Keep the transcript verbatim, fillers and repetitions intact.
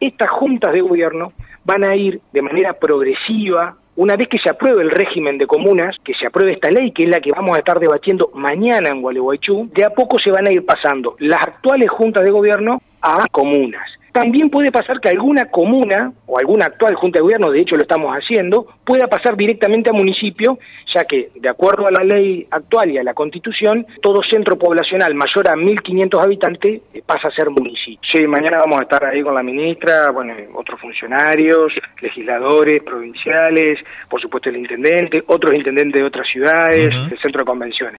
estas juntas de gobierno van a ir de manera progresiva. Una vez que se apruebe el régimen de comunas, que se apruebe esta ley, que es la que vamos a estar debatiendo mañana en Gualeguaychú, de a poco se van a ir pasando las actuales juntas de gobierno a comunas. También puede pasar que alguna comuna, o alguna actual junta de gobierno, de hecho lo estamos haciendo, pueda pasar directamente a municipio, ya que, de acuerdo a la ley actual y a la Constitución, todo centro poblacional mayor a mil quinientos habitantes pasa a ser municipio. Sí, mañana vamos a estar ahí con la ministra, bueno, otros funcionarios, legisladores provinciales, por supuesto el intendente, otros intendentes de otras ciudades, uh-huh. el centro de convenciones.